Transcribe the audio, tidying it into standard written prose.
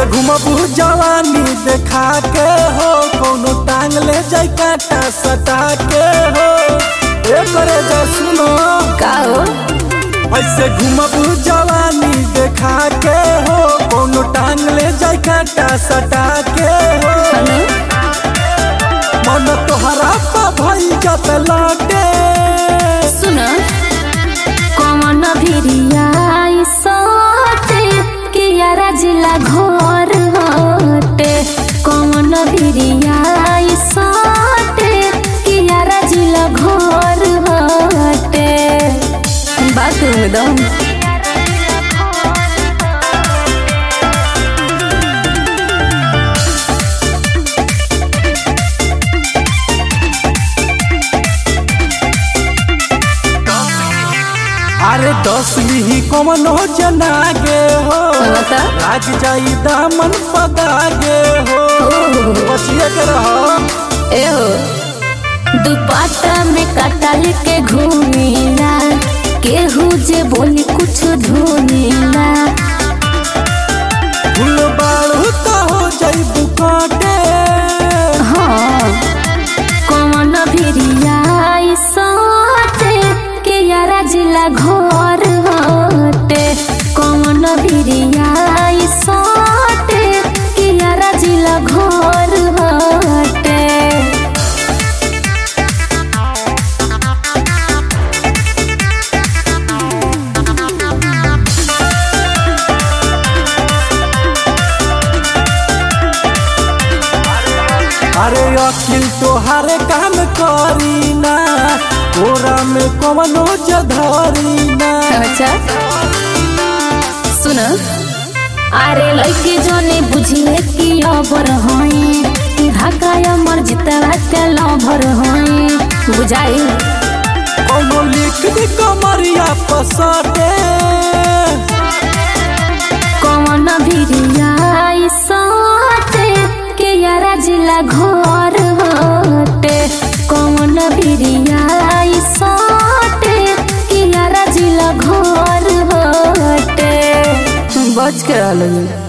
ऐसे घुमबू जवानी देखा के हो, कोनो टांग ले जाए काटा सटा के हो। करे जा सुनो का हो ऐसे घुमबू जवानी देखा के हो, कोनो टांग ले जाए काटा सटा के हो। मन तोहरा पा भई जत लौटे सुन कौन भिरिया सोटे कि यारा जिला घर हटे। कौन भिरिया सोटे कि यारा जिला घर हटे। बात एकदम अरे 10 लिही कौन हो जनागे हो, लाग जाई दामन पदागे हो। बचिए के रहो ए हो दुपट्टा में कटल के घूमेला, केहू जे बोली कुछ धुनेला। फूल बाड़ू तो हो जाई बुकाटे। हाँ कौन भिरिया सोटे के यारा जिला घर हटे। कौन भिरिया सोटे के यारा जिला घर हटे। अरे अखिल तोहार काम करी ना, कोरा में कवनो जधरी ना। अच्छा सुन अरे लड़के जोने बुझिए कि लवर होई, ढाका मर जितवा के लवर होई। बुझाई कोनो लिख दी कमरिया पसटे। कौन भिरिया सोटे के यारा जिला घर हटे। कौन भिरिया सोटे के यारा जिला घर हटे। बच के रह